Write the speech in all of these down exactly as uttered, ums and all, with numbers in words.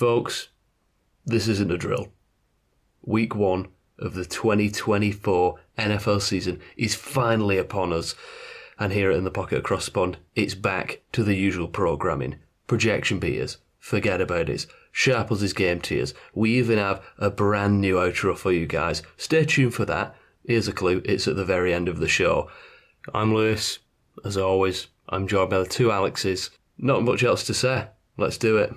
Folks, this isn't a drill. Week one of the twenty twenty-four N F L season is finally upon us. And here at In the Pocket Across the Pond, it's back to the usual programming. Projection beaters, forget about it. Sharples' game tiers. We even have a brand new outro for you guys. Stay tuned for that. Here's a clue, it's at the very end of the show. I'm Lewis. As always, I'm joined by the two Alexes. Not much else to say. Let's do it.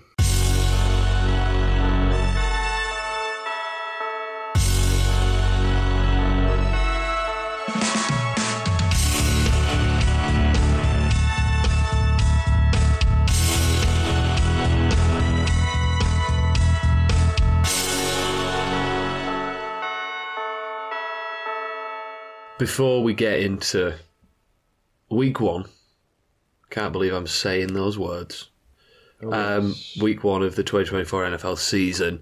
Before we get into week one, can't believe I'm saying those words. Oh, um, yes. Week one of the twenty twenty-four N F L season.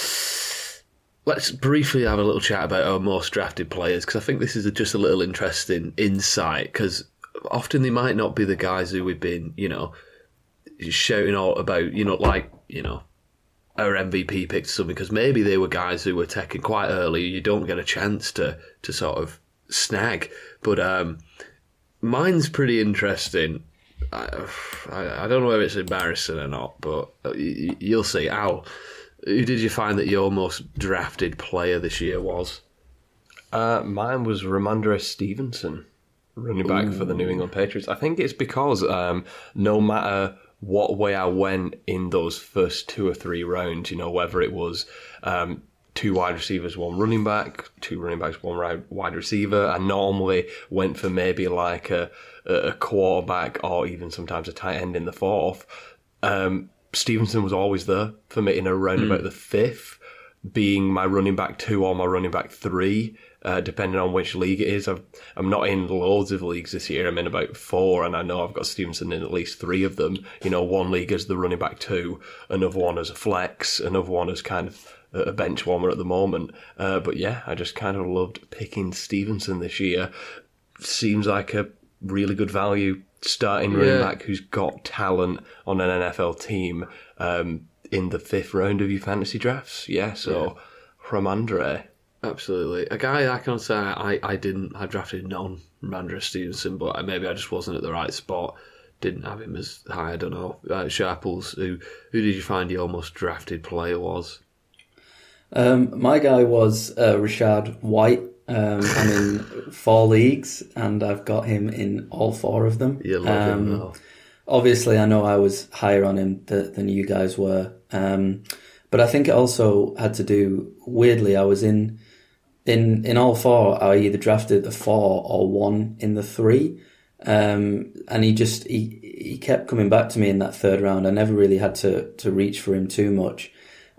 Let's briefly have a little chat about our most drafted players, because I think this is just a little interesting insight, because often they might not be the guys who we've been, you know, shouting out about, you know, like, you know, our M V P picks or something, because maybe they were guys who were taken quite early. You don't get a chance to to sort of snag, but um, mine's pretty interesting. I, I, I don't know if it's embarrassing or not, but you, you'll see. Al, who did you find that your most drafted player this year was? Uh, mine was Ramondre Stevenson, running back Ooh. for the New England Patriots. I think it's because um, no matter what way I went in those first two or three rounds, you know, whether it was um, two wide receivers, one running back, two running backs, one wide receiver. I normally went for maybe like a, a quarterback or even sometimes a tight end in the fourth. Um, Stevenson was always there for me in around mm. about the fifth, being my running back two or my running back three, uh, depending on which league it is. I've, I'm not in loads of leagues this year. I'm in about four, and I know I've got Stevenson in at least three of them. You know, one league as the running back two, another one as a flex, another one as kind of a bench warmer at the moment. Uh, but yeah, I just kind of loved picking Stevenson this year. Seems like a really good value starting yeah. running back who's got talent on an N F L team um, in the fifth round of your fantasy drafts. Yeah, so yeah. Ramondre. Absolutely. A guy I can say I, I didn't, I drafted non Ramondre Stevenson, but maybe I just wasn't at the right spot. Didn't have him as high, I don't know. Uh, Sharples, who, who did you find your most drafted player was? Um, my guy was uh, Rachaad White. Um, I'm in four leagues, and I've got him in all four of them. You love um, him, though. Obviously, I know I was higher on him th- than you guys were, um, but I think it also had to do, weirdly, I was in in in all four. I either drafted the four or one in the three, um, and he just he he kept coming back to me in that third round. I never really had to to reach for him too much.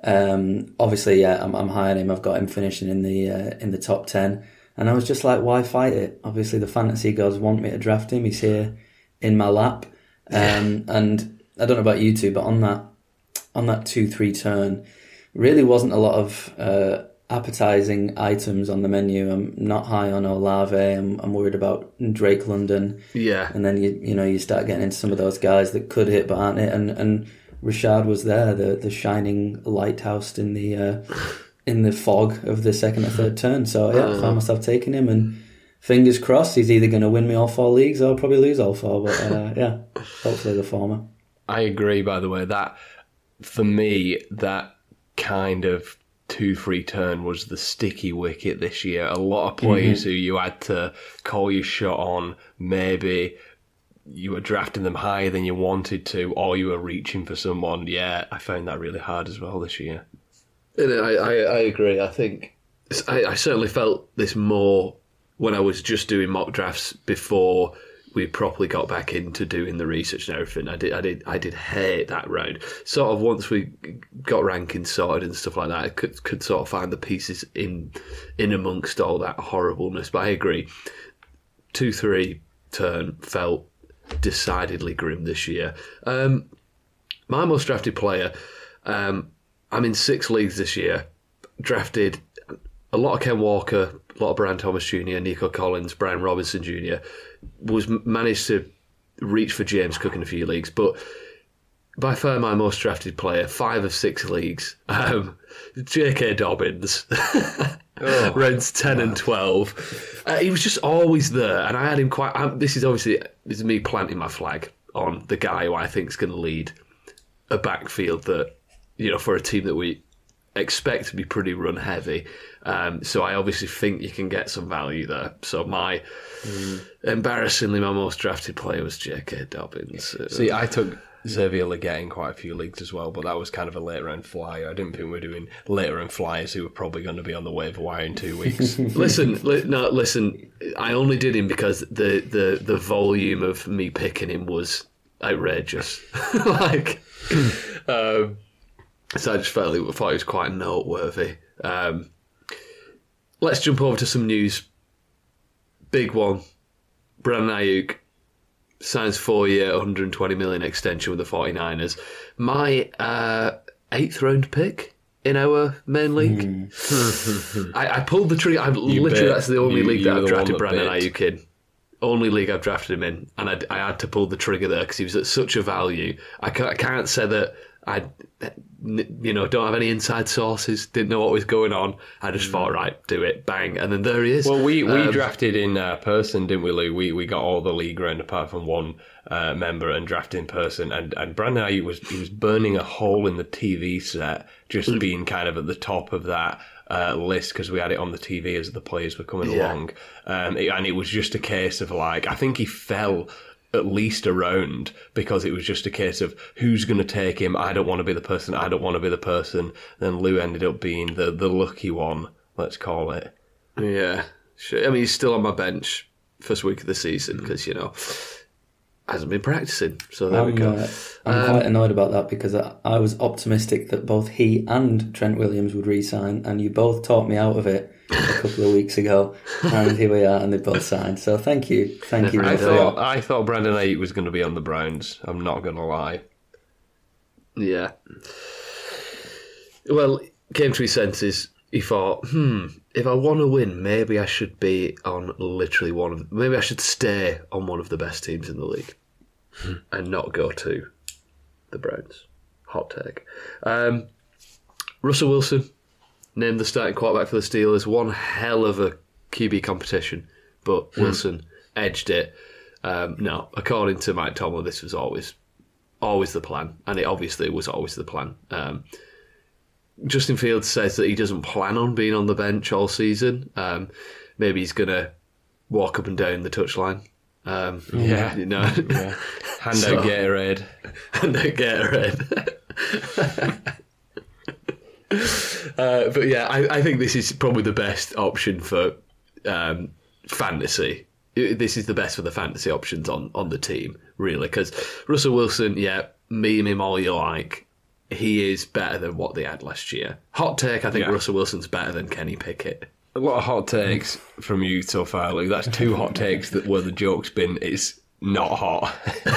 Um, obviously, yeah, I'm, I'm high on him. I've got him finishing in the uh, in the top ten, and I was just like, why fight it? Obviously, the fantasy gods want me to draft him. He's here in my lap, um, and I don't know about you two, but on that on that two three turn, really wasn't a lot of uh, appetizing items on the menu. I'm not high on Olave. I'm, I'm worried about Drake London. Yeah, and then you you know you start getting into some of those guys that could hit but aren't it, and and. Rachaad was there, the the shining lighthouse in the uh, in the fog of the second or third turn. So yeah, I found myself taking him, and fingers crossed, he's either going to win me all four leagues or probably lose all four. But uh, yeah, hopefully the former. I agree. By the way, that for me, that kind of two three turn was the sticky wicket this year. A lot of players mm-hmm. who you had to call your shot on, maybe you were drafting them higher than you wanted to, or you were reaching for someone. Yeah, I found that really hard as well this year. And I, I, I agree. I think I, I certainly felt this more when I was just doing mock drafts before we properly got back into doing the research and everything. I did, I did, I did hate that round. Sort of once we got rankings sorted and stuff like that, I could could sort of find the pieces in in amongst all that horribleness. But I agree, two three turn felt decidedly grim this year. Um, my most drafted player, um, I'm in six leagues this year, drafted a lot of Ken Walker, a lot of Brian Thomas Junior, Nico Collins, Brian Robinson Junior, was managed to reach for James Cook in a few leagues, but by far my most drafted player, five of six leagues, um, J K. Dobbins. Oh, rounds ten wow. and twelve. Uh, he was just always there, and I had him quite. Um, this is obviously this is me planting my flag on the guy who I think is going to lead a backfield that, you know, for a team that we expect to be pretty run heavy. Um, so I obviously think you can get some value there. So my mm. embarrassingly my most drafted player was J K. Dobbins. See, I took Xavier Legette in quite a few leagues as well, but that was kind of a late round flyer. I didn't think we were doing later round flyers who were probably going to be on the waiver wire in two weeks. listen, li- no, listen. I only did him because the, the, the volume of me picking him was outrageous. like, um, so I just felt it, thought it was quite noteworthy. Um, let's jump over to some news. Big one. Brandon Ayuk signs four-year, one hundred twenty million dollars extension with the 49ers. My uh, eighth round pick in our main league. Mm. I, I pulled the trigger. I literally bit. that's the only you, league that I've drafted Brandon Ayuk in. Only league I've drafted him in, and I, I had to pull the trigger there because he was at such a value. I can't, I can't say that I, you know, don't have any inside sources. Didn't know what was going on. I just mm. thought, right, do it, bang, and then there he is. Well, we, we um, drafted in uh, person, didn't we, Lou? We we got all the league round apart from one uh, member and drafted in person. And and Brandon Ayuk was he was burning a hole in the T V set, just mm. being kind of at the top of that uh, list because we had it on the T V as the players were coming yeah. along, um, it, and it was just a case of like I think he fell at least a round because it was just a case of who's going to take him. I don't want to be the person. I don't want to be the person. Then Lou ended up being the, the lucky one, let's call it. Yeah. I mean, he's still on my bench first week of the season because, you know, hasn't been practicing. So there I'm, we go. Uh, I'm um, quite annoyed about that because I, I was optimistic that both he and Trent Williams would re-sign, and you both talked me out of it a couple of weeks ago, and here we are, and they both signed. So thank you, thank you. I thought I thought Brandon Ayuk was going to be on the Browns. I'm not going to lie. Yeah. Well, came to his senses. He thought, hmm, if I want to win, maybe I should be on literally one of. Maybe I should stay on one of the best teams in the league, and not go to the Browns. Hot take. Um, Russell Wilson named the starting quarterback for the Steelers. One hell of a Q B competition, but Wilson edged it. Um, no, according to Mike Tomlin, this was always, always the plan, and it obviously was always the plan. Um, Justin Fields says that he doesn't plan on being on the bench all season. Um, maybe he's going to walk up and down the touchline. Um, yeah, you know, yeah. Hand so, out Gatorade, hand out Gatorade. Uh, but yeah, I, I think this is probably the best option for um, fantasy. This is the best for the fantasy options on, on the team, really, because Russell Wilson, yeah, meme him all you like. He is better than what they had last year. Hot take, I think yeah. Russell Wilson's better than Kenny Pickett. A lot of hot takes from you so far, Luke. That's two hot takes that where the joke's been it's not hot.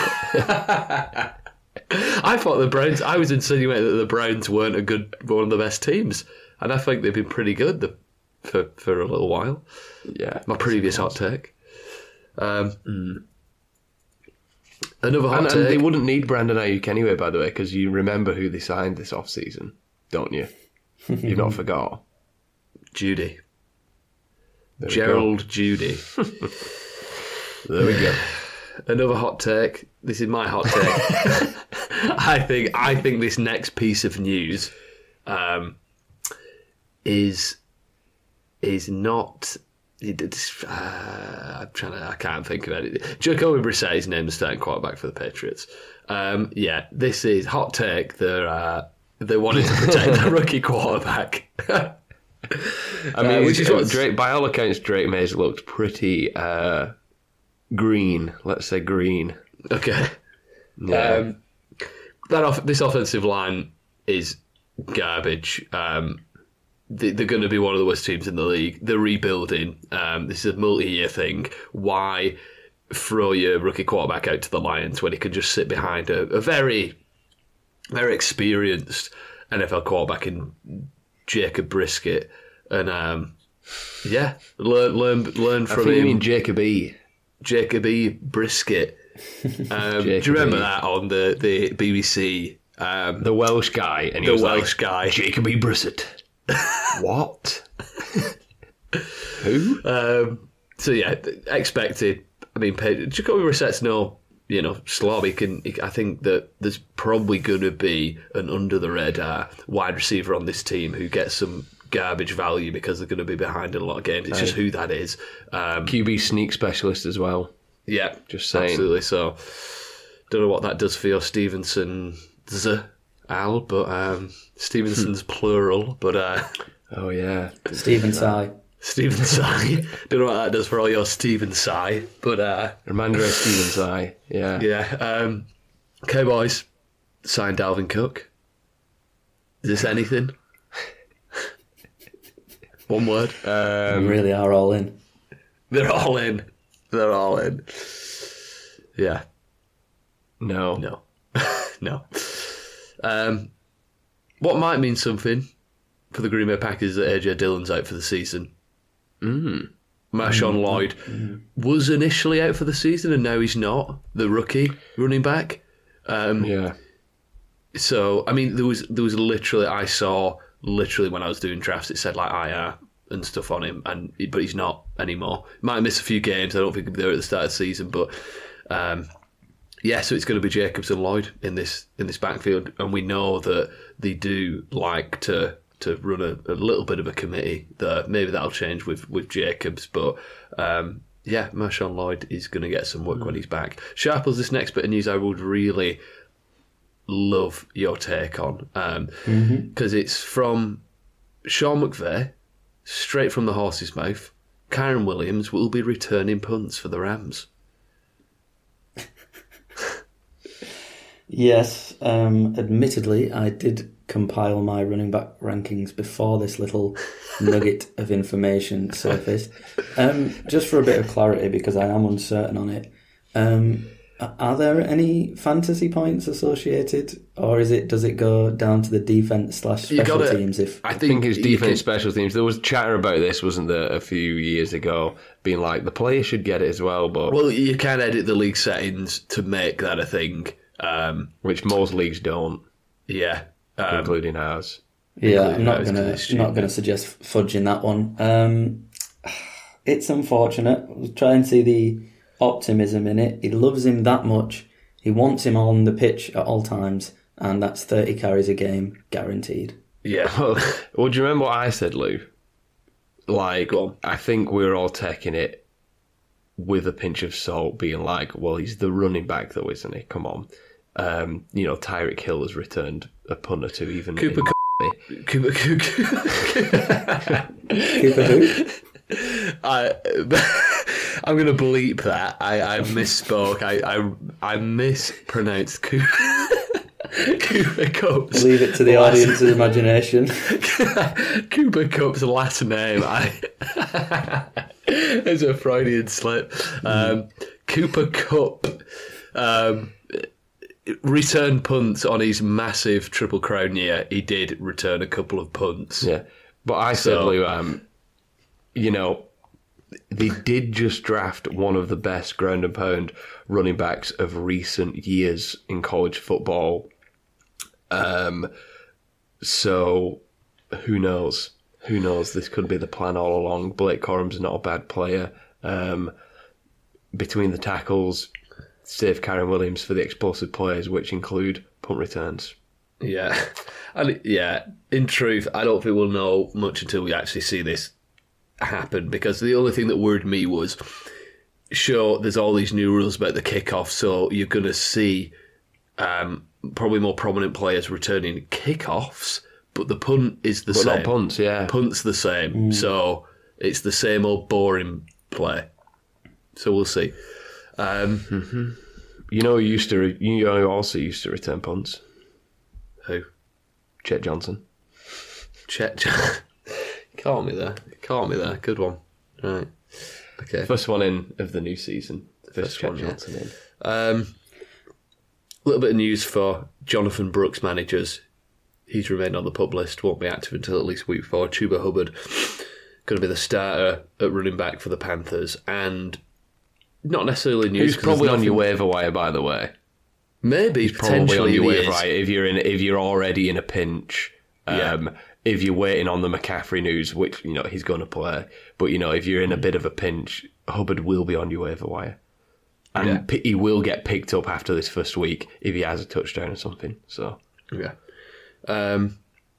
I thought the Browns, I was insinuating that the Browns weren't a good, one of the best teams. And I think they've been pretty good the, for, for a little while. Yeah. My previous hot take. Um, mm. Another hot and, take. And they wouldn't need Brandon Ayuk anyway, by the way, because you remember who they signed this off-season, don't you? You've not forgot. Judy. There Gerald Judy. There we go. Another hot take. This is my hot take. I think I think this next piece of news um, is is not. It's, uh, I'm trying to. I can't think of it. Jacoby Brissett is named the starting quarterback for the Patriots. Um, yeah, this is hot take. They're uh, they wanted to protect their rookie quarterback. I mean, uh, which is what Drake. By all accounts, Drake Mays looked pretty uh, green. Let's say green. Okay. Yeah. Um, that off, this offensive line is garbage. Um, they, they're going to be one of the worst teams in the league. They're rebuilding. Um, this is a multi-year thing. Why throw your rookie quarterback out to the Lions when he can just sit behind a, a very, very experienced N F L quarterback in Jacob Brisket? And um, yeah, learn learn learn from I think him. You mean Jacoby? Jacoby Brisket. Um, do you remember that on the, the B B C? Um, The Welsh guy. And he the was Welsh like, guy. Jacoby Brissett. What? Who? Um, so yeah, expected. I mean, Jacoby Brissett's no, you know, slob. He can. He, I think that there's probably going to be an under the radar wide receiver on this team who gets some garbage value because they're going to be behind in a lot of games. It's Aye. just who that is. Um, Q B sneak specialist as well. yeah, Just saying. absolutely. So, don't know what that does for your Stevenson's Al, but um, Stevenson's plural. But uh, Oh, yeah. Stephen Sy. Stephen Sy. Don't know what that does for all your Stephen Sy, but uh, Ramondre Stevens, I. Yeah. yeah. Um, okay, boys, sign Dalvin Cook. Is this anything? One word. Um, we really are all in. They're all in. They're all in. Yeah. no. No. no. Um, what might mean something for the Green Bay Packers is that A J Dillon's out for the season. Mm. Marshawn Lloyd was initially out for the season and now he's not, the rookie running back. Um, Yeah. So, I mean, there was there was literally, I saw literally when I was doing drafts, it said like I R and stuff on him, and but he's not anymore. Might miss a few games. I don't think he'll be there at the start of the season, but um, yeah. So it's going to be Jacobs and Lloyd in this in this backfield, and we know that they do like to to run a, a little bit of a committee there. Maybe that'll change with with Jacobs, but. Um, yeah, Marshawn Lloyd is going to get some work mm. when he's back. Sharples, this next bit of news I would really love your take on, because um, mm-hmm. it's from Sean McVay, straight from the horse's mouth. Kyren Williams will be returning punts for the Rams. Yes, um, admittedly, I did compile my running back rankings before this little nugget of information surfaced. Um, just for a bit of clarity, because I am uncertain on it, um, are there any fantasy points associated, or is it does it go down to the defense slash special gotta, teams? If I think it's defense can, special teams. There was chatter about this, wasn't there, a few years ago, being like the player should get it as well. But well, you can edit the league settings to make that a thing, um, which most leagues don't. Yeah. Um, including ours. Yeah, I'm not gonna not gonna suggest fudging that one. Um, it's unfortunate. We'll try and see the optimism in it. He loves him that much. He wants him on the pitch at all times, and that's thirty carries a game guaranteed. Yeah. Well, well do you remember what I said, Lou? Like, I think we're all taking it with a pinch of salt, being like, well, he's the running back, though, isn't he? Come on. Um, you know, Tyreek Hill has returned a punt or two, even. Cooper in- Cooper Cooper Cooper who? I, I'm going to bleep that. I, I misspoke. I, I, I mispronounced Cooper, Cooper Kupp's. Leave it to the last, audience's imagination. Cooper Kupp's last name. I, it's a Freudian slip. Um, Cooper Kupp. Um, return punts on his massive Triple Crown year. He did return a couple of punts. Yeah. But I said, so, Lou, um, you know, they did just draft one of the best ground and pound running backs of recent years in college football. Um, so who knows? Who knows? This could be the plan all along. Blake Corum's not a bad player. Um, between the tackles, save Kyren Williams for the explosive plays, which include punt returns. Yeah. And yeah, in truth, I don't think we'll know much until we actually see this happen, because the only thing that worried me was, sure, there's all these new rules about the kickoff, so you're going to see um, probably more prominent players returning kickoffs, but the punt is the but same. Not punts, yeah. Punt's the same. Mm. So it's the same old boring play. So we'll see. Um, mm-hmm. You know, who used to re- you know, who also used to return punts. Who? Chet Johnson. Chet. Caught me there. Caught me there. Good one. Right. Okay. First one in of the new season. First, First Chet one, Johnson yeah. in. Um, a little bit of news for Jonathan Brooks managers. He's remained on the PUP list. Won't be active until at least week four. Chuba Hubbard going to be the starter at running back for the Panthers, and not necessarily news. He's probably on nothing, your waiver wire, by the way. Maybe He's probably potentially on your he waiver is. wire if you're in if you're already in a pinch. Um, Yeah. If you're waiting on the McCaffrey news, which you know he's going to play, but you know if you're in a bit of a pinch, Hubbard will be on your waiver wire, and Yeah. p- he will get picked up after this first week if he has a touchdown or something. So Yeah. Um,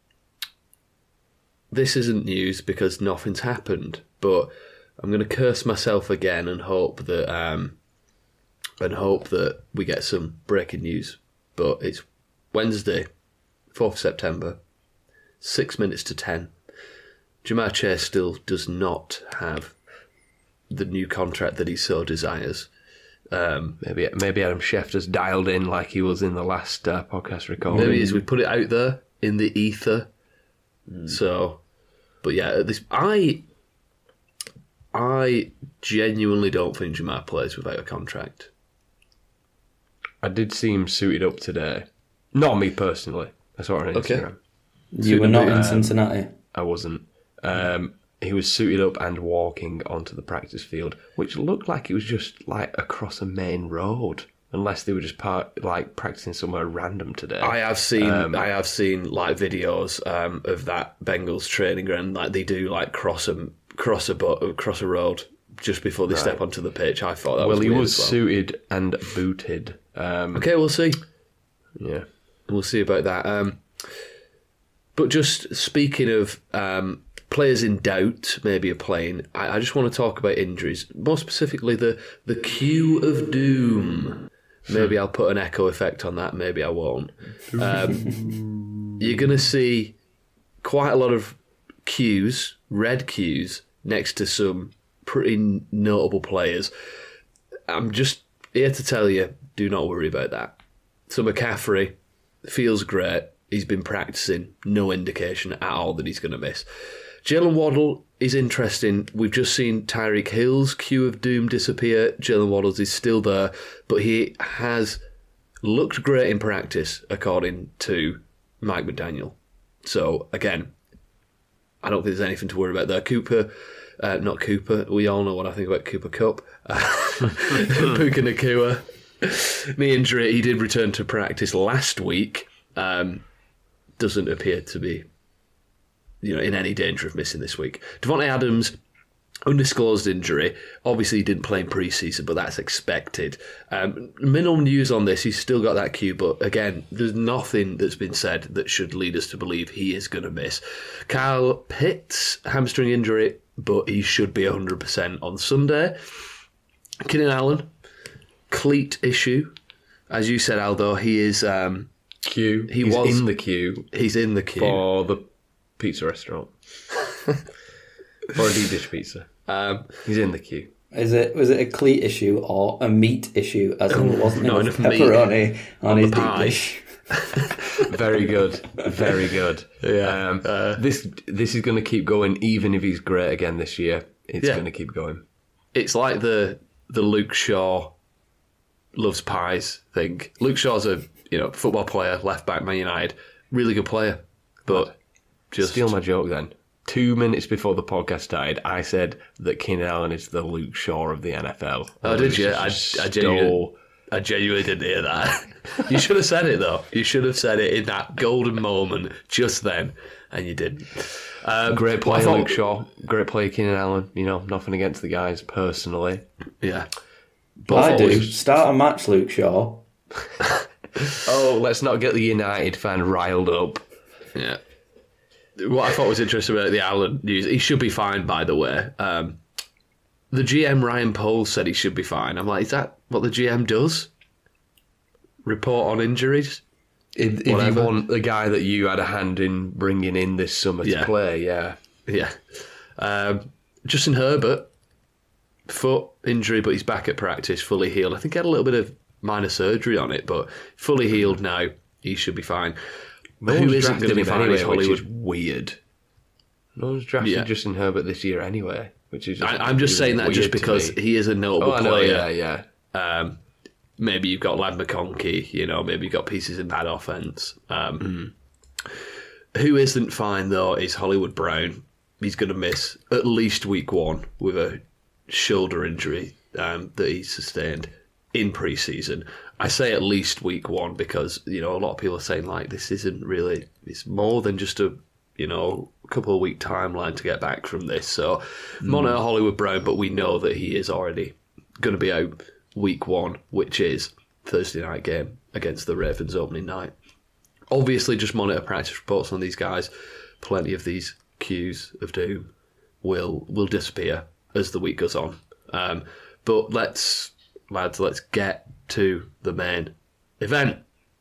this isn't news because nothing's happened, but I'm going to curse myself again and hope that um, and hope that we get some breaking news. But it's Wednesday, fourth of September, six minutes to ten. Jamar Chase still does not have the new contract that he so desires. Um, maybe maybe Adam Schefter's dialed in like he was in the last uh, podcast recording. Maybe as we put it out there in the ether. Mm. So, but yeah, at this I, I genuinely don't think Jamar plays without a contract. I did see him suited up today. Not me personally. I saw it on Okay. Instagram. You were not in um, Cincinnati. I wasn't. Um, he was suited up and walking onto the practice field, which looked like it was just like across a main road, unless they were just part, like practicing somewhere random today. I have seen, Um, I have seen like videos um, of that Bengals training ground. Like they do, like cross a cross a bo- cross a road just before they step onto the pitch. I thought that well, was he weird was as well. suited and booted. Um, Okay, we'll see. Yeah. We'll see about that. Um, but just speaking of um, players in doubt, maybe are playing, I, I just want to talk about injuries. More specifically, the, the queue of doom. Maybe I'll put an echo effect on that. Maybe I won't. Um, you're going to see quite a lot of queues, red queues, next to some pretty notable players. I'm just here to tell you, do not worry about that. So McCaffrey feels great. He's been practicing. No indication at all that he's going to miss. Jalen Waddle is interesting. We've just seen Tyreek Hill's queue of doom disappear. Jalen Waddle's is still there, but he has looked great in practice, according to Mike McDaniel. So, again, I don't think there's anything to worry about there. Cooper, uh, not Cooper, we all know what I think about Cooper Kupp. Puka Nacua. Knee injury, he did return to practice last week. Um, doesn't appear to be, you know, in any danger of missing this week. Devontae Adams, undisclosed injury. Obviously, he didn't play in preseason, but that's expected. Um, minimal news on this. He's still got that cue, but again, there's nothing that's been said that should lead us to believe he is going to miss. Kyle Pitts, hamstring injury, but he should be one hundred percent on Sunday. Keenan Allen, cleat issue. As you said, Aldo, he is... Um, Queue. He He's was- in the queue he's in the queue. for the pizza restaurant. For a deep dish pizza. Um, He's in the queue. Is it was it a cleat issue or a meat issue? As in, it wasn't not enough enough meat pepperoni on, on his the deep pie. dish. Very good. Very good. Yeah. Um, Uh, this this is going to keep going even if he's great again this year. It's Yeah. going to keep going. it's like the the Luke Shaw loves pies thing. Luke Shaw's a you know football player, left back, Man United, really good player, but just Steal my joke then. Two minutes before the podcast started, I said that Keenan Allen is the Luke Shaw of the N F L. Oh, did you? I, I Stole- genuinely, I genuinely didn't hear that. You should have said it though. You should have said it in that golden moment just then, and you didn't. Um, Great but I player, thought- Luke Shaw. Great player, Keenan Allen. You know, nothing against the guys personally. Yeah, But I thought do. we- Start a match, Luke Shaw. Oh, let's not get the United fan riled up. Yeah. What I thought was interesting about the Allen news, he should be fine, by the way. Um, the G M, Ryan Poles, said he should be fine. I'm like, is that what the G M does? Report on injuries? If, if you Whatever. want the guy that you had a hand in bringing in this summer Yeah. to play, yeah. Yeah. Um, Justin Herbert, foot injury, but he's back at practice, fully healed. I think he had a little bit of minor surgery on it, but fully healed now. He should be fine. No Who one's isn't drafted going to be him fine anyway, is which Hollywood. is weird. No one's drafted Yeah. Justin Herbert this year anyway, which is. I, I'm just saying that weird just to because me. he is a notable Oh, I know, player. yeah, yeah. Um, maybe you've got Lad McConkey, you know, maybe you've got pieces in that offense. Um, Who isn't fine, though, is Hollywood Brown. He's going to miss at least week one with a shoulder injury. um, that he sustained in pre-season. I say at least week one because, you know, a lot of people are saying, like, this isn't really, it's more than just a, you know, couple of week timeline to get back from this. So mm. monitor Hollywood Brown, but we know that he is already going to be out week one, which is Thursday night game against the Ravens opening night. Obviously, just monitor practice reports on these guys. Plenty of these cues of doom will will disappear as the week goes on. Um, but let's, lads, let's get to the main event.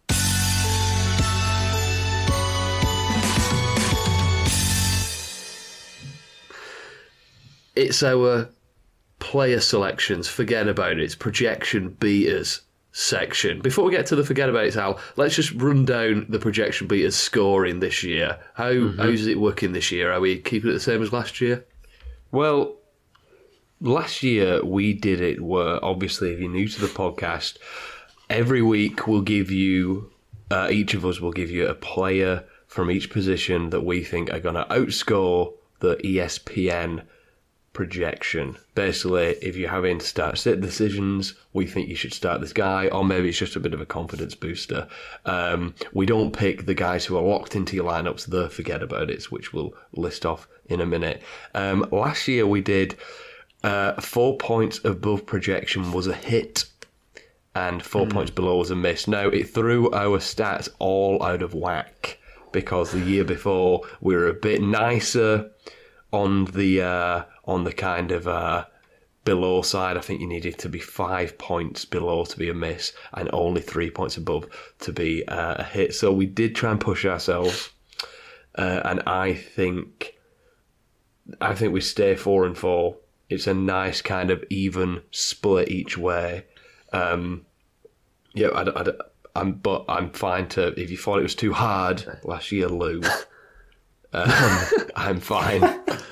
It's our player selections, forget about it, it's projection beaters section. Before we get to the forget about it, Al, let's just run down the projection beaters scoring this year. How mm-hmm. How's it working this year? Are we keeping it the same as last year? Well, last year we did it where, obviously, if you're new to the podcast, every week we'll give you, uh, each of us will give you a player from each position that we think are going to outscore the E S P N projection. Basically, if you're having to start sit decisions, we think you should start this guy, or maybe it's just a bit of a confidence booster. Um, we don't pick the guys who are locked into your lineups, the forget about it, which we'll list off in a minute. Um, last year we did uh, four points above projection was a hit, and four mm. points below was a miss. Now, it threw our stats all out of whack, because the year before we were a bit nicer on the uh, on the kind of uh, below side. I think you needed to be five points below to be a miss, and only three points above to be uh, a hit. So we did try and push ourselves, uh, and I think I think we stay four and four. It's a nice kind of even split each way. Um, yeah, I, I, I'm but I'm fine to. If you thought it was too hard last year, Lou, um, I'm fine.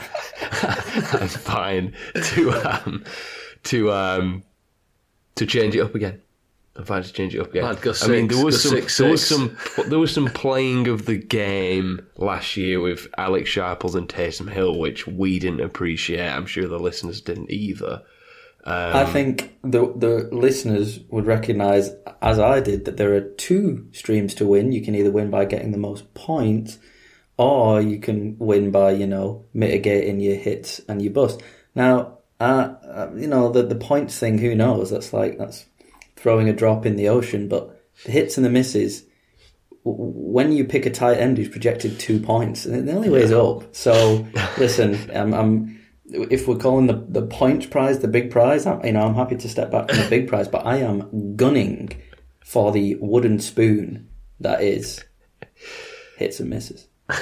I'm fine to um to um to change it up again. I'm fine to change it up again. I'd go six, I mean, there was some six, there was six. some there was some playing of the game last year with Alex Sharples and Taysom Hill, which we didn't appreciate. I'm sure the listeners didn't either. Um, I think the the listeners would recognise, as I did, that there are two streams to win. You can either win by getting the most points, or you can win by, you know, mitigating your hits and your busts. Now, uh, uh, you know, the the points thing, who knows? That's like, that's throwing a drop in the ocean. But the hits and the misses, w- when you pick a tight end who's projected two points, the only way is up. So, listen, I'm, I'm, if we're calling the, the points prize the big prize, I'm, you know, I'm happy to step back from the big prize, but I am gunning for the wooden spoon that is hits and misses.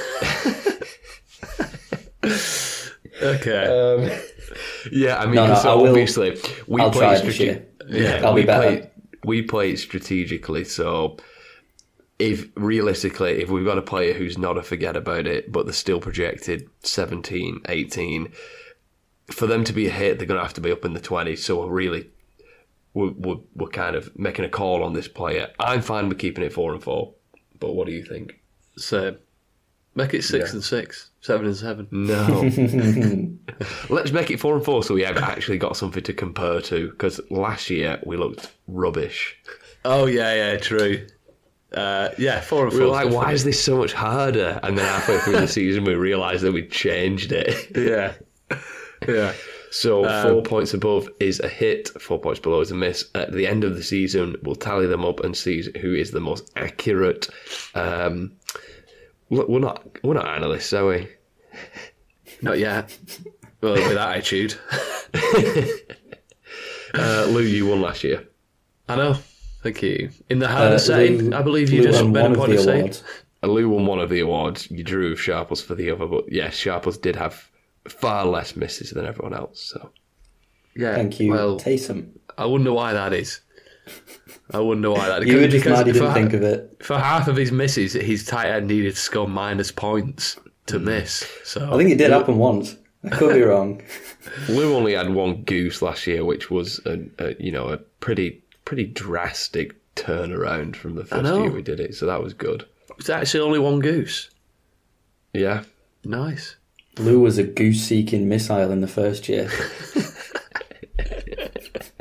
Okay. Um, yeah, I mean, no, no, so I will, obviously we I'll play try this year. Yeah, I'll we be better. play we play it strategically. So, if realistically, if we've got a player who's not a forget about it, but they're still projected seventeen, eighteen, for them to be a hit, they're going to have to be up in the twenties. So we're really, we're, we're, we're kind of making a call on this player. I'm fine with keeping it four and four, but what do you think? So, make it six Yeah. and six, seven and seven. No. Let's make it four and four so we have actually got something to compare to, because last year we looked rubbish. Oh, yeah, yeah, true. Uh, yeah, four and We four. were like, why is this so much harder? And then halfway through the season we realised that we'd changed it. Yeah. Yeah. So Um, four points above is a hit, four points below is a miss. At the end of the season, we'll tally them up and see who is the most accurate. Um, we're not we're not analysts, are we? Not yet. Well, with that attitude. Uh, Lou, you won last year. I know. Thank you. In the harder Uh, setting, Lou- I believe you Lou just won made one a of point the of saying. awards. Uh, Lou won one of the awards. You drew with Sharples for the other, but yes, Sharples did have far less misses than everyone else. So Yeah. Thank you, Well, Taysom. I wonder why that is. I wonder why that is. You were just Because mad you for didn't ha- think of it. For half of his misses, his tight end needed to score minus points to miss. So I think it did happen once. I could be wrong. Lou only had one goose last year, which was a, a you know a pretty pretty drastic turnaround from the first know. year we did it. So that was good. it's actually only one goose. Yeah. Lou was a goose-seeking missile in the first year.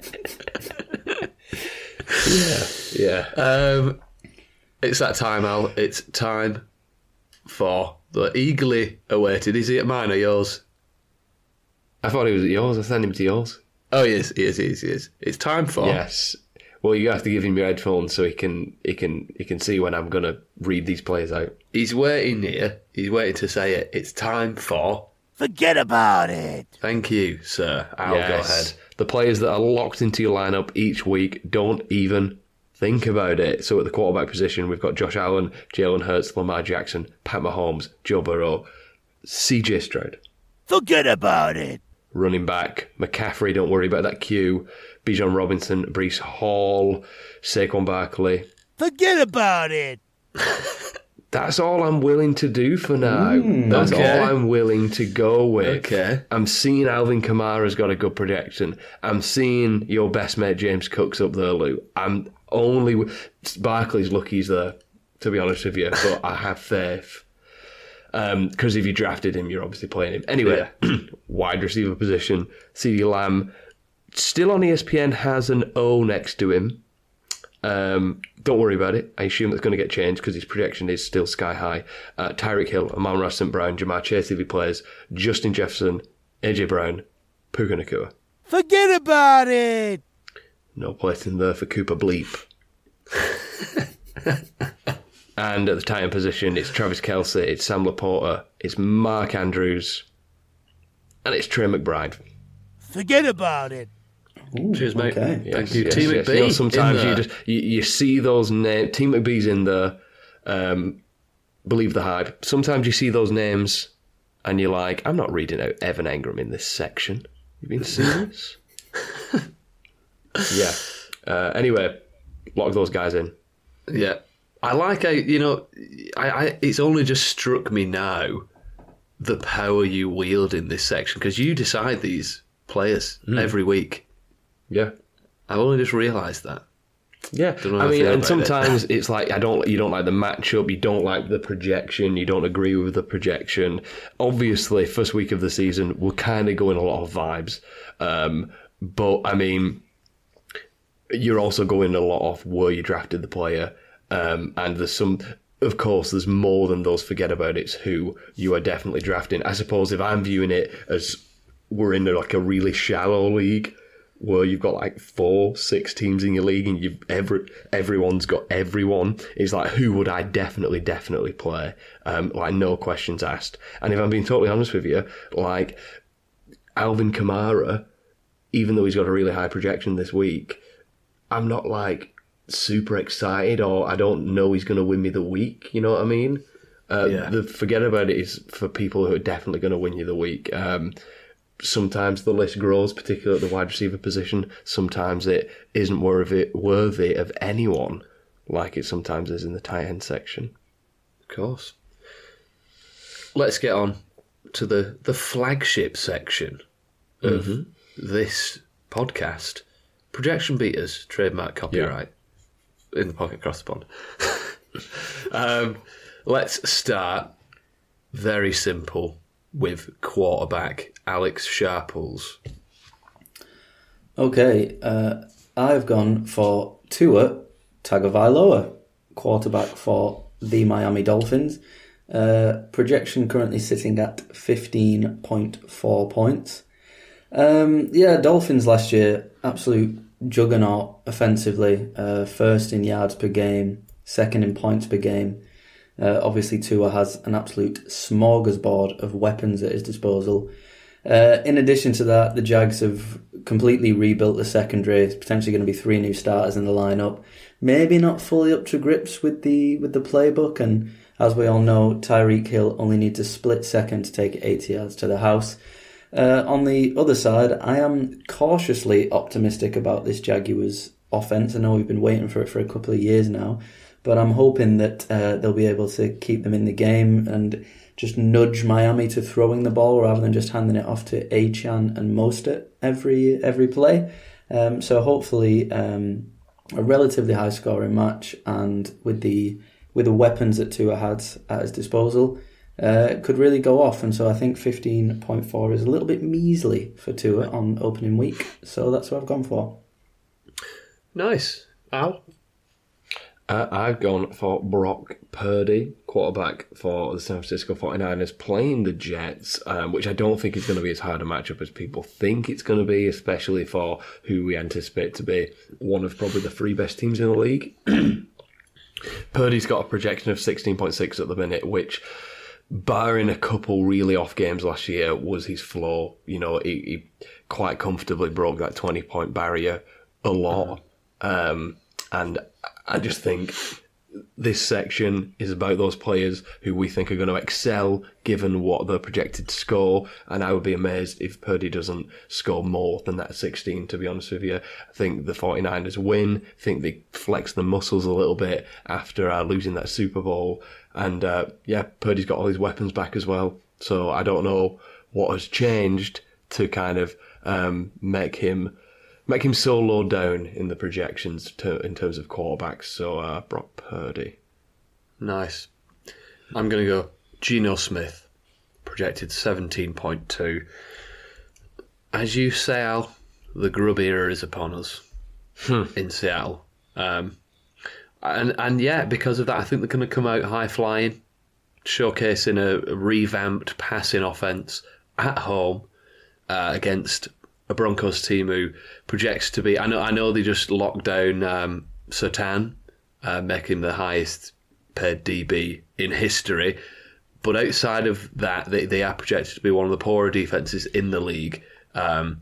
Yeah, yeah. Um, it's that time, Al. It's time for the eagerly awaited. Is it mine or yours? I thought it was yours. I sent him to yours. Oh, he is. He is. He is. He is. It's time for. Yes. Well, you have to give him your headphones so he can he can he can see when I'm gonna read these players out. He's waiting here. He's waiting to say it. It's time for. Forget about it. Thank you, sir. Al, Yes. go ahead. The players that are locked into your lineup each week, don't even think about it. So at the quarterback position, we've got Josh Allen, Jalen Hurts, Lamar Jackson, Pat Mahomes, Joe Burrow, C J Stroud. Forget about it. Running back, McCaffrey, don't worry about that queue. Bijan Robinson, Breece Hall, Saquon Barkley. Forget about it. That's all I'm willing to do for now. That's okay. all I'm willing to go with. Okay. I'm seeing Alvin Kamara's got a good projection. I'm seeing your best mate James Cook's up there, Lou. I'm only... Barkley's lucky he's there, to be honest with you, but I have faith. Because um, if you drafted him, you're obviously playing him. Anyway, yeah. Wide receiver position, CeeDee Lamb, still on E S P N, has an O next to him. Um, don't worry about it. I assume that's going to get changed because his projection is still sky high. Uh, Tyreek Hill, Amon-Ra Saint Brown, Jamar Chase if he plays, Justin Jefferson, A J Brown, Puka Nacua. Forget about it. No place in there for Cooper Bleep. And at the tight end position, it's Travis Kelce, it's Sam Laporta, it's Mark Andrews, and it's Trey McBride. Forget about it. Ooh, Cheers, mate. Okay. Thank Yes, you. yes, Team yes. McBee. You know, sometimes in you there. just you, you see those names. Team McBee's in there. Um, believe the hype. Sometimes you see those names, and you're like, I'm not reading out Evan Engram in this section. You been serious? yeah. Uh, anyway, lock those guys in. Yeah. I like how, you know, I, I it's only just struck me now the power you wield in this section because you decide these players Mm. every week. Yeah. I've only just realised that. Yeah, Don't know how I I mean, feel and about sometimes it's like I don't, you don't like the matchup, you don't like the projection, you don't agree with the projection. Obviously, first week of the season, we're kind of going a lot of vibes, um, but I mean, you're also going a lot off where you drafted the player, um, and there's some. Of course, there's more than those forget about it's who you are definitely drafting. I suppose if I'm viewing it as we're in like a really shallow league where you've got like four, six teams in your league and you've every everyone's got everyone, it's like who would I definitely, definitely play? Um, like no questions asked. And if I'm being totally honest with you, like Alvin Kamara, even though he's got a really high projection this week, I'm not like super excited or I don't know he's going to win me the week. You know what I mean? Uh, Yeah. The forget about it is for people who are definitely going to win you the week. Um, sometimes the list grows, particularly at the wide receiver position. Sometimes it isn't worthy, worthy of anyone, like it sometimes is in the tight end section. Of course. Let's get on to the, the flagship section of Mm-hmm. this podcast. Projection Beaters, trademark copyright. In the pocket across the pond. um, let's start very simple with quarterback Alex Sharples. Okay, uh, I've gone for Tua Tagovailoa, quarterback for the Miami Dolphins. Uh, projection currently sitting at fifteen point four points. Um, yeah, Dolphins last year, absolute juggernaut offensively. Uh, first in yards per game, second in points per game. Uh, obviously, Tua has an absolute smorgasbord of weapons at his disposal. Uh, in addition to that, the Jags have completely rebuilt the secondary. It's potentially going to be three new starters in the lineup. Maybe not fully up to grips with the with the playbook, and as we all know, Tyreek Hill only needs a split second to take eighty yards to the house. Uh, on the other side, I am cautiously optimistic about this Jaguars offense. I know we've been waiting for it for a couple of years now, but I'm hoping that uh, they'll be able to keep them in the game and just nudge Miami to throwing the ball rather than just handing it off to Achane and Mostert every every play. Um, so hopefully um, a relatively high scoring match, and with the with the weapons that Tua had at his disposal, uh, could really go off. And so I think fifteen point four is a little bit measly for Tua on opening week. So that's what I've gone for. Nice. Al? Uh, I've gone for Brock Purdy, quarterback for the San Francisco forty-niners, playing the Jets, um, which I don't think is going to be as hard a matchup as people think it's going to be, especially for who we anticipate to be one of probably the three best teams in the league. Purdy's got a projection of sixteen point six at the minute, which, barring a couple really off games last year, was his floor. You know, he, he quite comfortably broke that twenty-point barrier a lot. Um, and I just think this section is about those players who we think are going to excel given what they're projected to score, and I would be amazed if Purdy doesn't score more than that sixteen, to be honest with you. I think the forty-niners win. I think they flex the muscles a little bit after uh, losing that Super Bowl, and uh, yeah, Purdy's got all his weapons back as well, so I don't know what has changed to kind of um, make him Make him so low down in the projections to, in terms of quarterbacks. So, uh, Brock Purdy. Nice. I'm going to go Geno Smith, projected seventeen point two. As you say, Al, the grub era is upon us Hmm. in Seattle. Um, and, and yeah, because of that, I think they're going to come out high-flying, showcasing a, a revamped passing offense at home uh, against a Broncos team who projects to be... I know I know they just locked down um, Surtain, uh, making the highest paid D B in history, but outside of that, they, they are projected to be one of the poorer defences in the league. Um,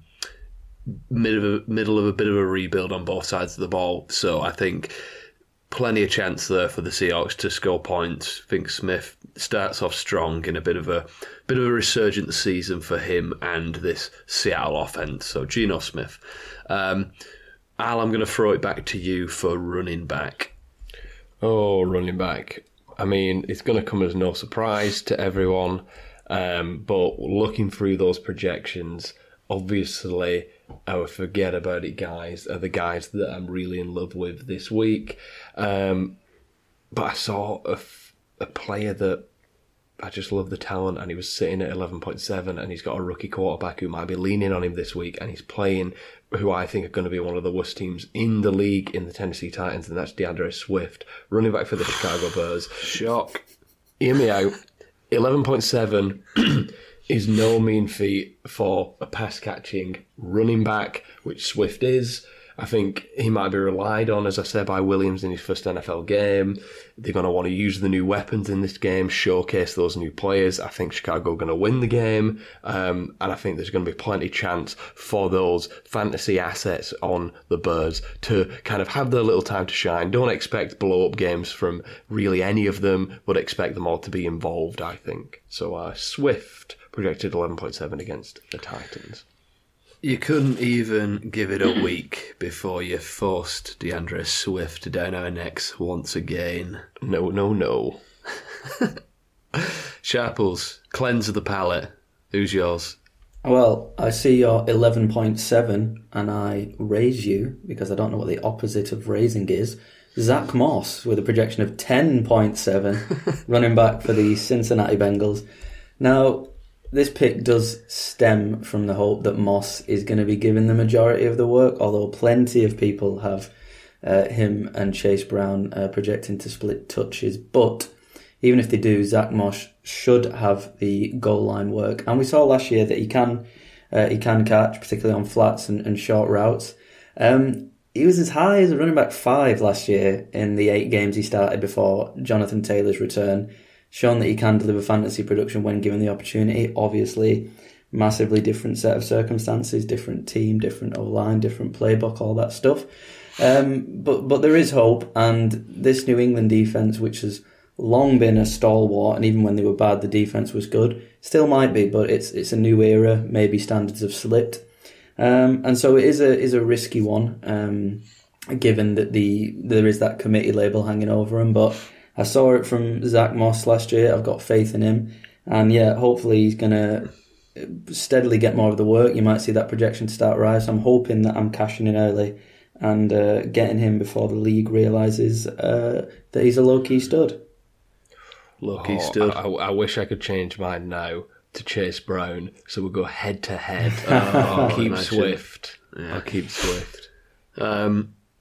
middle, of a, middle of a bit of a rebuild on both sides of the ball, so I think plenty of chance there for the Seahawks to score points. I think Smith starts off strong in a bit of a bit of a resurgent season for him and this Seattle offense. So Geno Smith. Um, Al, I'm going to throw it back to you for running back. Oh, running back. I mean, it's going to come as no surprise to everyone, um, but looking through those projections, obviously our forget about it guys are the guys that I'm really in love with this week. Um, but I saw a, f- a player that I just love the talent, and he was sitting at eleven point seven, and he's got a rookie quarterback who might be leaning on him this week, and he's playing who I think are going to be one of the worst teams in the league in the Tennessee Titans, and that's DeAndre Swift, running back for the Chicago Bears. Shock. Hear me out. eleven point seven is no mean feat for a pass-catching running back, which Swift is. I think he might be relied on, as I said, by Williams in his first N F L game. They're going to want to use the new weapons in this game, showcase those new players. I think Chicago are going to win the game, um, and I think there's going to be plenty of chance for those fantasy assets on the Birds to kind of have their little time to shine. Don't expect blow-up games from really any of them, but expect them all to be involved, I think. So uh, Swift projected eleven point seven against the Titans. You couldn't even give it a week before you forced DeAndre Swift down our necks once again. No, no, no. Sharples, cleanse the palate. Who's yours? Well, I see your eleven point seven and I raise you, because I don't know what the opposite of raising is, Zach Moss with a projection of ten point seven, running back for the Cincinnati Bengals. Now, this pick does stem from the hope that Moss is going to be given the majority of the work, although plenty of people have uh, him and Chase Brown uh, projecting to split touches. But even if they do, Zach Moss should have the goal line work. And we saw last year that he can uh, he can catch, particularly on flats and, and short routes. Um, he was as high as a running back five last year in the eight games he started before Jonathan Taylor's return. Shown that he can deliver fantasy production when given the opportunity. Obviously, massively different set of circumstances, different team, different O-line, different playbook, all that stuff. Um, but but there is hope, and this New England defense, which has long been a stalwart, and even when they were bad, the defense was good. Still might be, but it's it's a new era. Maybe standards have slipped, um, and so it is a is a risky one, um, given that the there is that committee label hanging over him, but I saw it from Zach Moss last year. I've got faith in him. And yeah, hopefully he's going to steadily get more of the work. You might see that projection start rise. I'm hoping that I'm cashing in early and uh, getting him before the league realises uh, that he's a low-key stud. Low-key oh, stud. I, I, I wish I could change mine now to Chase Brown, so we'll go head-to-head. Oh, I'll keep imagine. Swift. Yeah. I'll keep Swift. Um,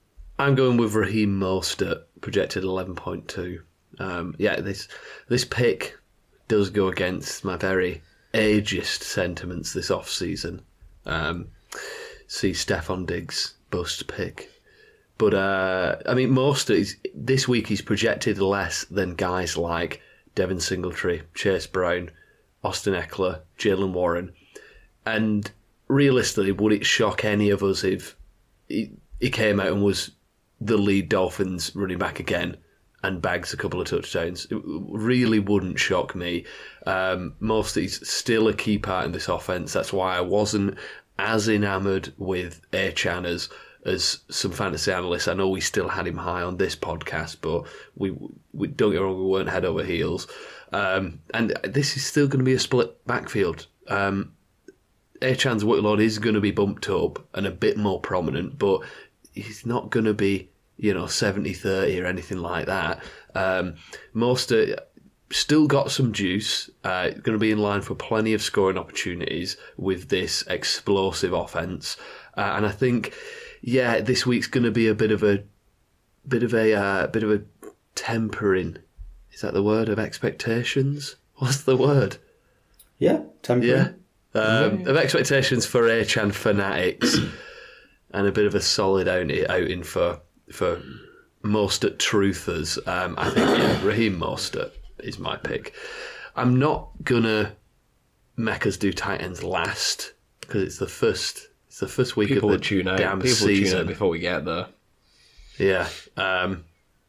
I'm going with Raheem Mostert, projected eleven point two. Um, yeah, this this pick does go against my very ageist sentiments this off-season. Um, see Stefan Diggs bust pick. But, uh, I mean, Mostert, is, this week he's projected less than guys like Devin Singletary, Chase Brown, Austin Eckler, Jaylen Warren. And realistically, would it shock any of us if he, he came out and was the lead Dolphins running back again and bags a couple of touchdowns? It really wouldn't shock me. Um, Mostert's still a key part in this offense. That's why I wasn't as enamoured with Achane as, as some fantasy analysts. I know we still had him high on this podcast, but we, we don't get me wrong, we weren't head over heels. Um, and this is still going to be a split backfield. Um, Achane's workload is going to be bumped up and a bit more prominent, but he's not going to be, you know, seventy thirty or anything like that. Um, Mostert still got some juice, uh, going to be in line for plenty of scoring opportunities with this explosive offense. Uh, and I think, yeah, this week's going to be a bit of a, bit of a, uh, bit of a tempering. Is that the word, of expectations? What's the word? Yeah, tempering. Yeah. Um, of expectations for Achane fanatics, and a bit of a solid outing, outing for for Mostert truthers. Um, I think yeah, Raheem Mostert is my pick. I'm not gonna make us do tight ends last because it's the first it's the first week People of the tune out. damn People season. tune out before we get there. Yeah. Um,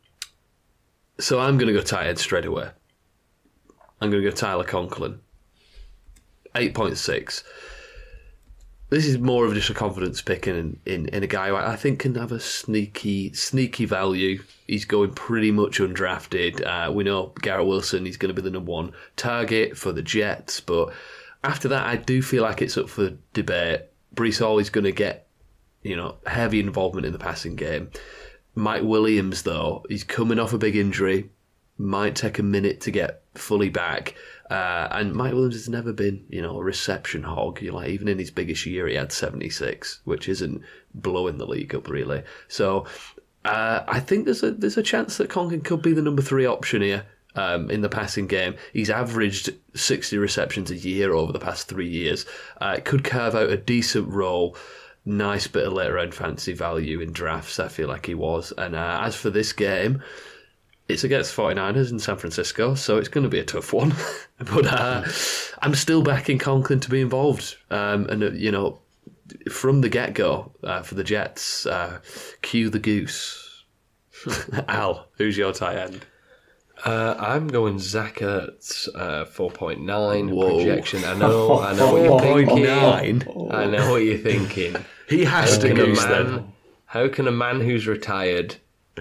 so I'm gonna go tight end straight away. I'm gonna go Tyler Conklin. eight point six. This is more of just a confidence pick in, in, in a guy who I think can have a sneaky sneaky value. He's going pretty much undrafted. Uh, we know Garrett Wilson, he's going to be the number one target for the Jets. But after that, I do feel like it's up for debate. Breece Hall is going to get, you know, heavy involvement in the passing game. Mike Williams, though, he's coming off a big injury. Might take a minute to get fully back. Uh, and Mike Williams has never been, you know, a reception hog. You like even in his biggest year, he had seventy-six, which isn't blowing the league up really. So uh, I think there's a there's a chance that Conklin could be the number three option here um, in the passing game. He's averaged sixty receptions a year over the past three years. Uh, could carve out a decent role. Nice bit of later round fantasy value in drafts. I feel like he was. And uh, as for this game, it's against 49ers in San Francisco, so it's going to be a tough one. But uh, I'm still backing Conklin to be involved. Um, and, uh, you know, from the get-go uh, for the Jets, uh, cue the goose. Al, who's your tight end? Uh, I'm going Zach Ertz, uh, four point nine Whoa. projection. I know, I know what you're thinking. nine? I know what you're thinking. He has How to can a goose man, then. How can a man who's retired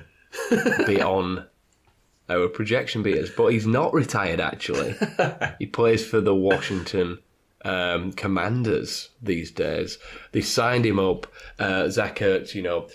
be on our projection beaters? But he's not retired, actually. He plays for the Washington um, Commanders these days. They signed him up. Uh, Zach Ertz, you know,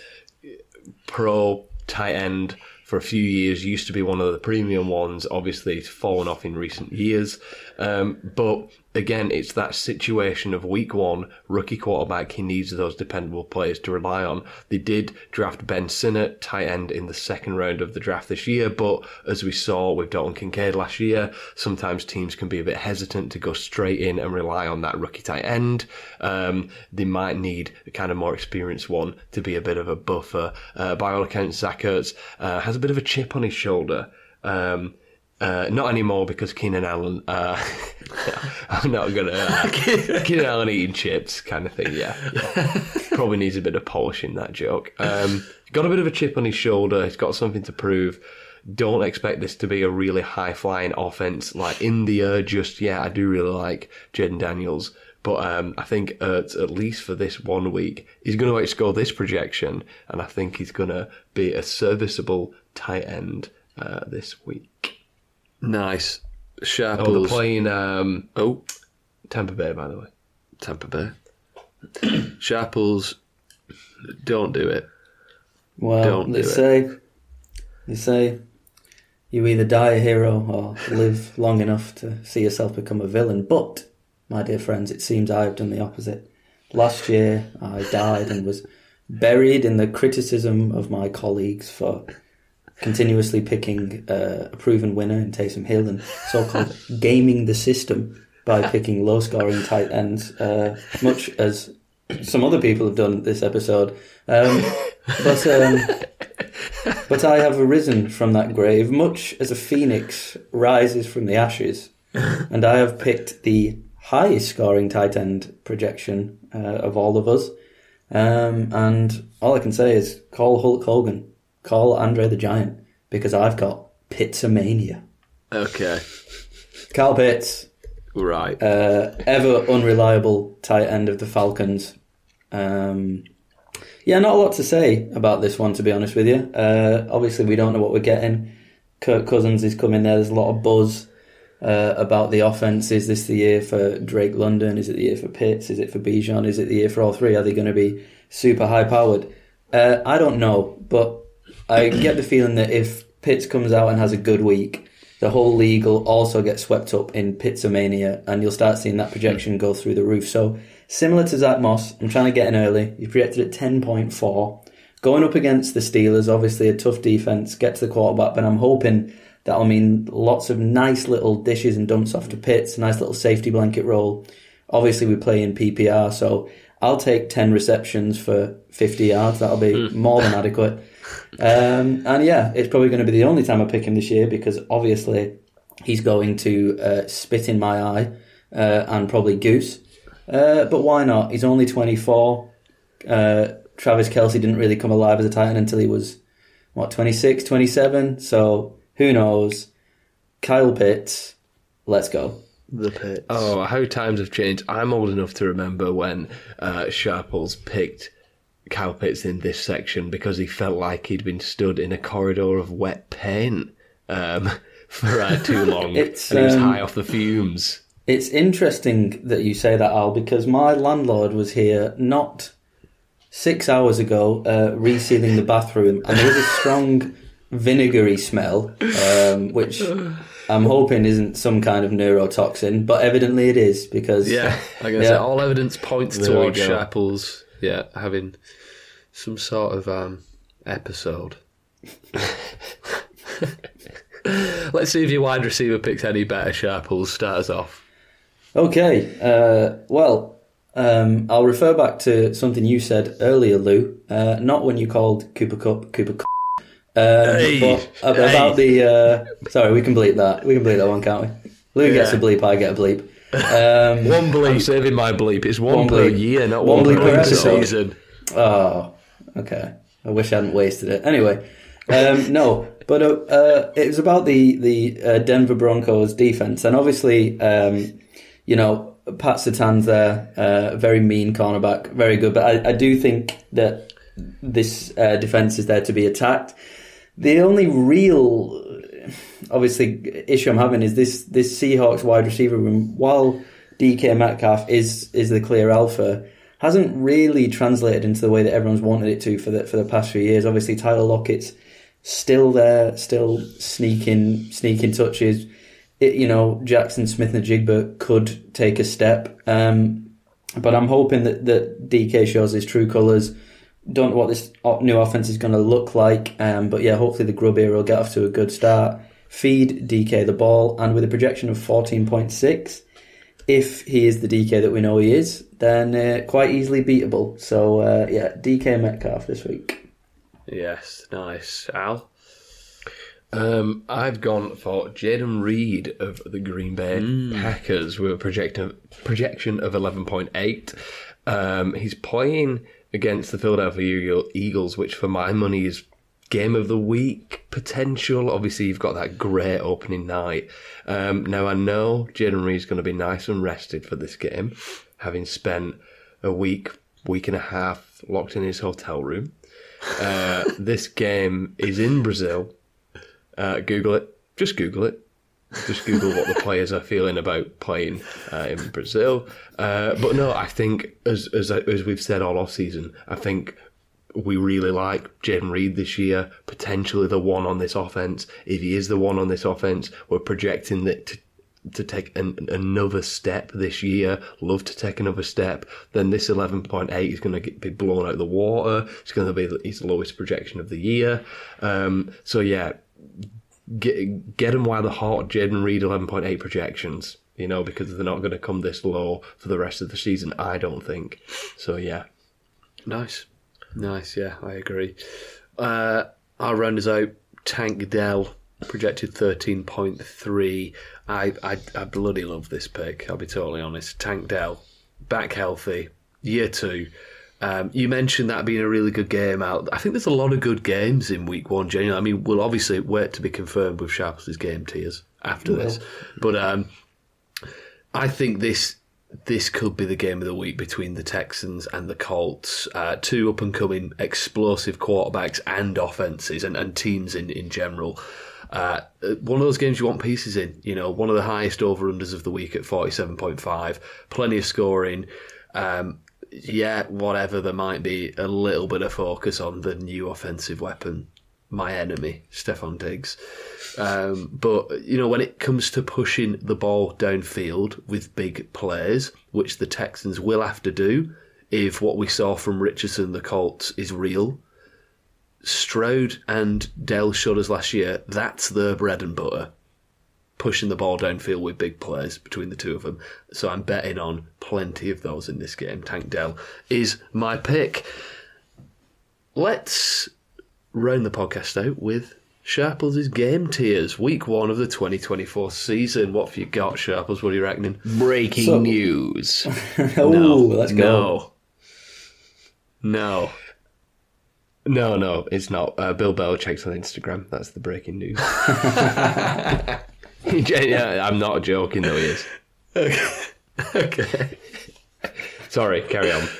pro tight end for a few years, used to be one of the premium ones. Obviously, it's fallen off in recent years. Um, but again, it's that situation of week one, rookie quarterback, he needs those dependable players to rely on. They did draft Ben Sinnott, tight end, in the second round of the draft this year, but as we saw with Dalton Kincaid last year, sometimes teams can be a bit hesitant to go straight in and rely on that rookie tight end. Um, they might need a kind of more experienced one to be a bit of a buffer. Uh, by all accounts, Zach Ertz uh, has a bit of a chip on his shoulder. Um, Uh, not anymore because Keenan Allen. Uh, I'm not gonna. Uh, Keenan Allen eating chips, kind of thing. Yeah, yeah. Probably needs a bit of polishing, that joke. Um, got a bit of a chip on his shoulder. He's got something to prove. Don't expect this to be a really high flying offense like in the air just yet. I do really like Jaden Daniels, but um, I think Ertz, at least for this one week, he's going to outscore this projection, and I think he's going to be a serviceable tight end uh, this week. Nice. Sharples. Oh, they're playing um, Oh, Tampa Bay, by the way. Tampa Bay. Sharples, don't do it. Well, Don't they do it. say they say you either die a hero or live long enough to see yourself become a villain. But, my dear friends, it seems I have done the opposite. Last year, I died and was buried in the criticism of my colleagues for continuously picking uh, a proven winner in Taysom Hill and so-called gaming the system by picking low-scoring tight ends, uh, much as some other people have done this episode. Um, but um, but I have arisen from that grave, much as a phoenix rises from the ashes, and I have picked the highest-scoring tight end projection uh, of all of us. Um, and all I can say is call Hulk Hogan, call Andre the Giant, because I've got Pittsomania. Okay. Kyle Pitts, Right. uh, ever unreliable tight end of the Falcons. Um, yeah, not a lot to say about this one, to be honest with you. Uh, obviously, we don't know what we're getting. Kirk Cousins is coming there. There's a lot of buzz uh, about the offense. Is this the year for Drake London? Is it the year for Pitts? Is it for Bijan? Is it the year for all three? Are they going to be super high-powered? Uh, I don't know, but I get the feeling that if Pitts comes out and has a good week, the whole league will also get swept up in Pittsomania, and you'll start seeing that projection go through the roof. So, similar to Zach Moss, I'm trying to get in early. You projected at ten point four. Going up against the Steelers, obviously a tough defense, get to the quarterback, but I'm hoping that'll mean lots of nice little dishes and dumps off to Pitts, nice little safety blanket roll. Obviously, we play in P P R, so I'll take ten receptions for fifty yards. That'll be mm. more than adequate. Um, and yeah, it's probably going to be the only time I pick him this year, because obviously he's going to uh, spit in my eye uh, and probably goose. Uh, but why not? He's only twenty-four. Uh, Travis Kelce didn't really come alive as a tight end until he was, what, twenty-six, twenty-seven? So who knows? Kyle Pitts, let's go. The Pitts. Oh, how times have changed. I'm old enough to remember when uh, Sharples picked Kyle Pitts in this section because he felt like he'd been stood in a corridor of wet paint um, for uh, too long. It's, and he was um, high off the fumes. It's interesting that you say that, Al, because my landlord was here not six hours ago uh, resealing the bathroom, and there was a strong vinegary smell, um, which I'm hoping isn't some kind of neurotoxin, but evidently it is, because... Yeah, I guess yeah. all evidence points There we towards go. Sharples, yeah, having some sort of um, episode. Let's see if your wide receiver picks any better. Sharples, start us off. Okay, uh, well, um, I'll refer back to something you said earlier, Lou, uh, not when you called Cooper Cup Cooper Cup, um, Hey, but ab- hey. about the... Uh, sorry, we can bleep that. We can bleep that one, can't we? Lou gets a Yeah. bleep, I get a bleep. Um, One I'm bleep. I'm saving my bleep. It's one, One per bleep. year, not One one, bleep per per episode. episode. Oh, okay. I wish I hadn't wasted it. Anyway, um, no, but uh, uh, it was about the the uh, Denver Broncos defense, and obviously, um, you know, Pat Surtain's there, uh, very mean cornerback, very good. But I, I do think that this uh, defense is there to be attacked. The only real, obviously, issue I'm having is this this Seahawks wide receiver room. While D K Metcalf is is the clear alpha, hasn't really translated into the way that everyone's wanted it to for the for the past few years. Obviously, Tyler Lockett's still there, still sneaking sneaking touches. It, you know, Jackson Smith and Jigba could take a step, um, but I'm hoping that, that D K shows his true colours. Don't know what this new offense is going to look like, um, but yeah, hopefully the Grub era will get off to a good start. Feed D K the ball, and with a projection of fourteen point six, if he is the D K that we know he is, then uh, quite easily beatable. So uh, yeah, D K Metcalf this week. Yes, nice. Al? Um, I've gone for Jaden Reed of the Green Bay Packers with a projecting projection of eleven point eight. Um, he's playing against the Philadelphia Eagle- Eagles, which for my money is game of the week potential. Obviously, you've got that great opening night. Um, now, I know Jaden Reed's going to be nice and rested for this game, having spent a week, week and a half locked in his hotel room. Uh, this game is in Brazil. Uh, Google it. Just Google it. Just Google what the players are feeling about playing uh, in Brazil. Uh, but no, I think, as as as we've said all off season, I think we really like Jaden Reed this year, potentially the one on this offense. If he is the one on this offense, we're projecting that to to take an, another step this year, love to take another step, then this eleven point eight is going to be blown out of the water. It's going to be his lowest projection of the year. Um, so yeah, get, get him while they're hot. Jayden Reed eleven point eight projections, you know, because they're not going to come this low for the rest of the season, I don't think. So yeah. Nice. Nice, yeah, I agree. Uh, our round is out. Tank Dell, projected thirteen point three. I, I I bloody love this pick, I'll be totally honest. Tank Dell, back healthy, year two. Um, you mentioned that being a really good game out. I think there's a lot of good games in week one, genuinely. I mean, we'll obviously wait to be confirmed with Sharples' game tiers after Well. this. But um, I think this this could be the game of the week between the Texans and the Colts. Uh, two up-and-coming explosive quarterbacks and offenses and, and teams in, in general. Uh, one of those games you want pieces in. You know, one of the highest over-unders of the week at forty-seven point five. Plenty of scoring. Um, yeah, whatever, there might be a little bit of focus on the new offensive weapon, my enemy, Stephon Diggs. Um, but, you know, when it comes to pushing the ball downfield with big plays, which the Texans will have to do if what we saw from Richardson and the Colts is real, Stroud and Dell showed us last year, that's their bread and butter. Pushing the ball downfield with big plays between the two of them. So I'm betting on plenty of those in this game. Tank Dell is my pick. Let's round the podcast out with Sharples' game tiers. Week one of the twenty twenty-four season. What have you got, Sharples? What are you reckoning? Breaking So- news. Oh, No. let's go. No. No. No, no, it's not. Uh, Bill Belichick's on Instagram. That's the breaking news. Yeah, I'm not joking, though, he is. Okay. Okay. Sorry, carry on.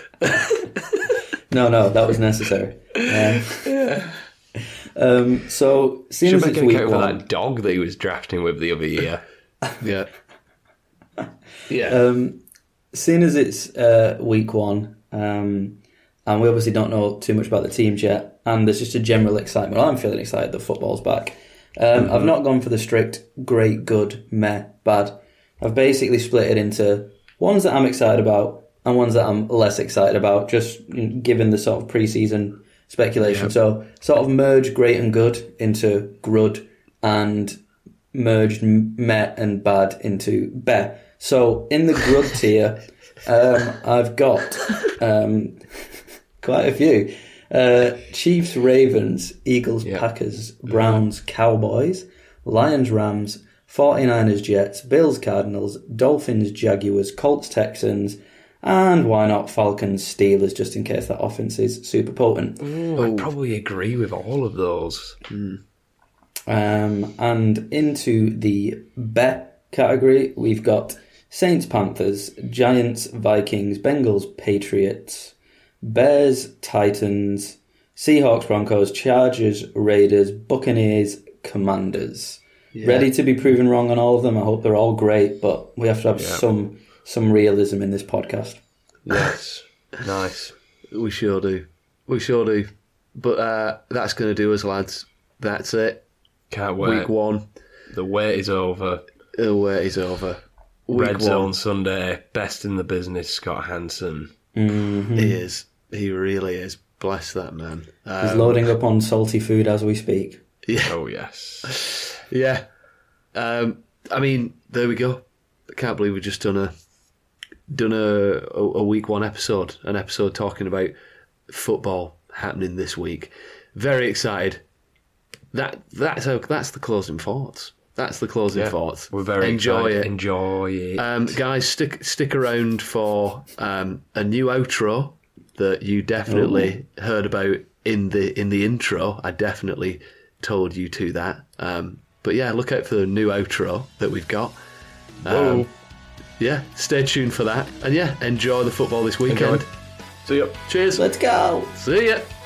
No, no, that was necessary. Um, um, so, seeing Should as make it's an week account for one, that dog that he was drafting with the other year. Yeah. Yeah. um, seeing as it's uh, week one, um, and we obviously don't know too much about the teams yet, and there's just a general excitement. Well, I'm feeling excited that football's back. Um, Mm-hmm. I've not gone for the strict great, good, meh, bad. I've basically split it into ones that I'm excited about and ones that I'm less excited about, just you know, given the sort of pre-season speculation. Yep. So sort of merge great and good into grud and merged meh and bad into beh. So in the grud tier, um, I've got um, quite a few. Uh, Chiefs, Ravens, Eagles, Yeah. Packers, Browns, Cowboys, Lions, Rams, forty-niners, Jets, Bills, Cardinals, Dolphins, Jaguars, Colts, Texans, and why not Falcons, Steelers, just in case that offense is super potent. Ooh, I'd probably agree with all of those. Um, and into the bet category, we've got Saints, Panthers, Giants, Vikings, Bengals, Patriots, Bears, Titans, Seahawks, Broncos, Chargers, Raiders, Buccaneers, Commanders. Yeah. Ready to be proven wrong on all of them. I hope they're all great, but we have to have Yeah. some some realism in this podcast. Yes. Nice. We sure do. We sure do. But uh, that's going to do us, lads. That's it. Can't wait. Week one. The wait is over. The wait is over. Week Red one. Zone Sunday. Best in the business, Scott Hansen. He is. He really is. Bless that man. He's Um, loading up on salty food as we speak. Yeah. Oh, yes. Yeah. Um, I mean, there we go. I can't believe we've just done a done a, a, a week one episode, an episode talking about football happening this week. Very excited. That that's how, that's the closing thoughts. That's the closing Yeah, thoughts. We're very enjoy excited. it. Enjoy it. Um, guys, stick stick around for um, a new outro that you definitely heard about in the in the intro. I definitely told you to that. Um, but yeah, look out for the new outro that we've got. Um, Whoa. yeah, stay tuned for that. And yeah, enjoy the football this weekend. Enjoy. See ya. Cheers. Let's go! See ya.